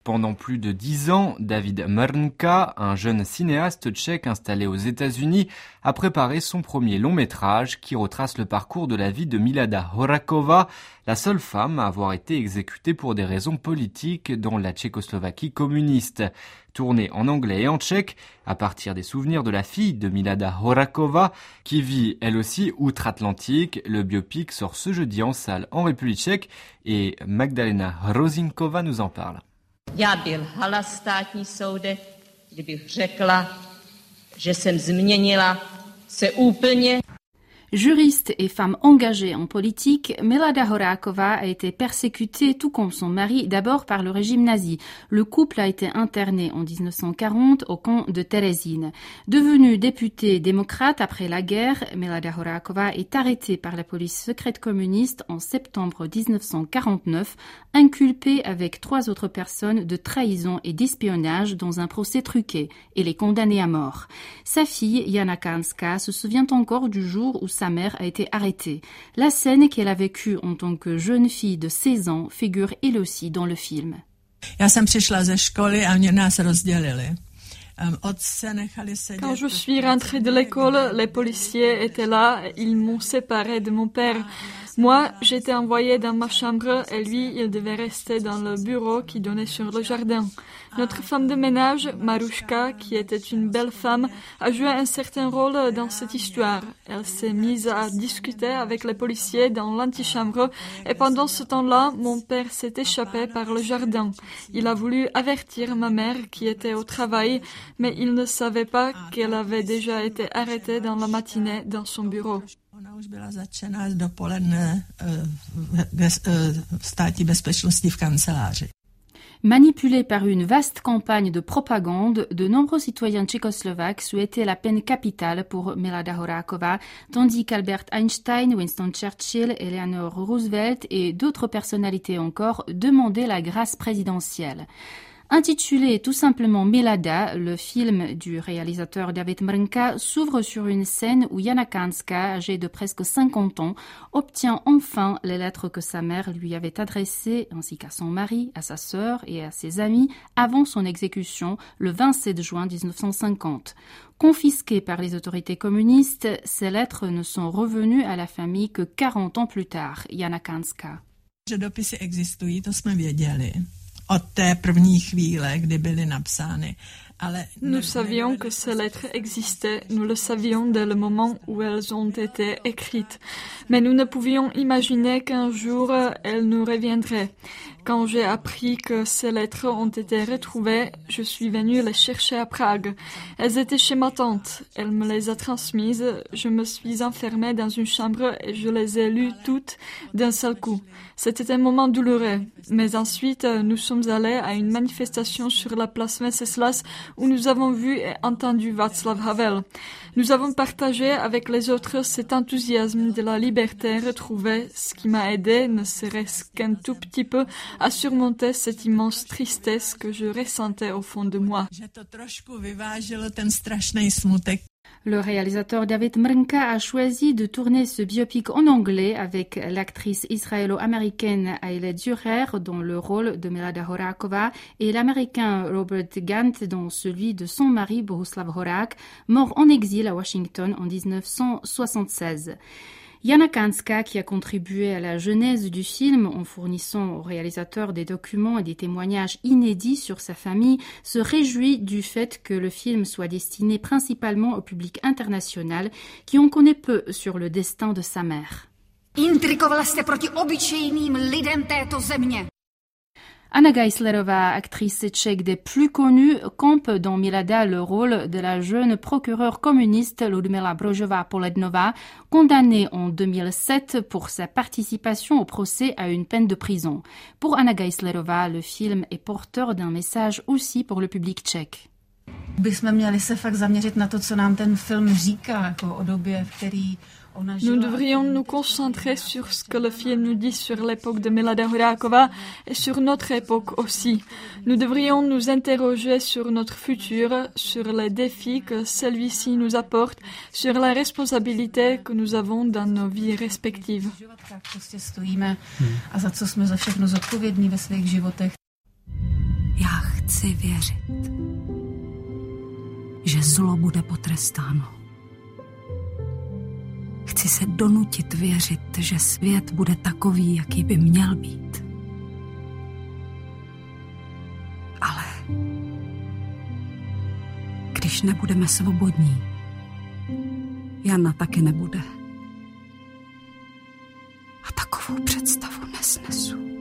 Pendant plus de 10 ans, David Mrnka, un jeune cinéaste tchèque installé aux États-Unis, a préparé son premier long métrage qui retrace le parcours de la vie de Milada Horáková, la seule femme à avoir été exécutée pour des raisons politiques dans la Tchécoslovaquie communiste. Tourné en anglais et en tchèque, à partir des souvenirs de la fille de Milada Horáková, qui vit elle aussi outre-Atlantique, le biopic sort ce jeudi en salle en République tchèque et Magdalena Hrozinkova nous en parle. Já by lhala státní soudech, kdybych řekla, že jsem změnila se úplně. Juriste et femme engagée en politique, Milada Horáková a été persécutée tout comme son mari, d'abord par le régime nazi. Le couple a été interné en 1940 au camp de Terezín. Devenue députée démocrate après la guerre, Milada Horáková est arrêtée par la police secrète communiste en septembre 1949, inculpée avec 3 autres personnes de trahison et d'espionnage dans un procès truqué. Elle est condamnée à mort. Sa fille, Jana Kanska, se souvient encore du jour où sa mère a été arrêtée. La scène qu'elle a vécue en tant que jeune fille de 16 ans figure elle aussi dans le film. Já jsem přišla ze školy a oni nás rozdělili. Quand je suis rentrée de l'école, les policiers étaient là et ils m'ont séparée de mon père. Moi, j'étais envoyée dans ma chambre et lui, il devait rester dans le bureau qui donnait sur le jardin. Notre femme de ménage, Maruška, qui était une belle femme, a joué un certain rôle dans cette histoire. Elle s'est mise à discuter avec les policiers dans l'antichambre et pendant ce temps-là, mon père s'est échappé par le jardin. Il a voulu avertir ma mère qui était au travail, mais il ne savait pas qu'elle avait déjà été arrêtée dans la matinée dans son bureau. Ona už byla zatčena dopoledne v státní bezpečnosti v kanceláři. Manipulés par une vaste campagne de propagande, de nombreux citoyens tchécoslovaques souhaitaient la peine capitale pour Milada Horáková, tandis qu'Albert Einstein, Winston Churchill, Eleanor Roosevelt et d'autres personnalités encore demandaient la grâce présidentielle. Intitulé tout simplement Milada, le film du réalisateur David Mrnka s'ouvre sur une scène où Jana Kanska, âgée de presque 50 ans, obtient enfin les lettres que sa mère lui avait adressées, ainsi qu'à son mari, à sa sœur et à ses amis, avant son exécution le 27 juin 1950. Confisquées par les autorités communistes, ces lettres ne sont revenues à la famille que 40 ans plus tard. Jana Kanska. Že dopisy existují, to jsme věděli. Od té první chvíle, kdy byly napsány. Nous savions que ces lettres existaient, nous le savions dès le moment où elles ont été écrites. Mais nous ne pouvions imaginer qu'un jour elles nous reviendraient. Quand j'ai appris que ces lettres ont été retrouvées, je suis venue les chercher à Prague. Elles étaient chez ma tante, elle me les a transmises, je me suis enfermée dans une chambre et je les ai lues toutes d'un seul coup. C'était un moment douloureux, mais ensuite nous sommes allés à une manifestation sur la place Venceslas où nous avons vu et entendu Václav Havel. Nous avons partagé avec les autres cet enthousiasme de la liberté retrouvée, ce qui m'a aidé, ne serait-ce qu'un tout petit peu, à surmonter cette immense tristesse que je ressentais au fond de moi. Le réalisateur David Mrnka a choisi de tourner ce biopic en anglais avec l'actrice israélo-américaine Ailey Dürer dans le rôle de Milada Horáková et l'américain Robert Gant dans celui de son mari Bohuslav Horák, mort en exil à Washington en 1976. Jana Kanska, qui a contribué à la genèse du film en fournissant au réalisateur des documents et des témoignages inédits sur sa famille, se réjouit du fait que le film soit destiné principalement au public international qui en connaît peu sur le destin de sa mère. Intrigovala jste proti obyčejným lidem této země. Anna Geislerová, actrice tchèque des plus connues, campe dans Milada le rôle de la jeune procureure communiste Ludmila Brožová-Polednová, condamnée en 2007 pour sa participation au procès à une peine de prison. Pour Anna Geislerová, le film est porteur d'un message aussi pour le public tchèque. Bychom měli se fakt zaměřit na to, co nám ten film říká, jako o době, v který Nous devrions nous concentrer sur ce que le film nous dit sur l'époque de Milada Horáková et sur notre époque aussi. Nous devrions nous interroger sur notre futur, sur les défis que celui-ci nous apporte, sur la responsabilité que nous avons dans nos vies respectives. A za co jsme za všechno zodpovědní ve svých životech. Já chci věřit, že zlo bude potrestáno. Chci se donutit věřit, že svět bude takový, jaký by měl být. Ale když nebudeme svobodní, Jana taky nebude. A takovou představu nesnesu.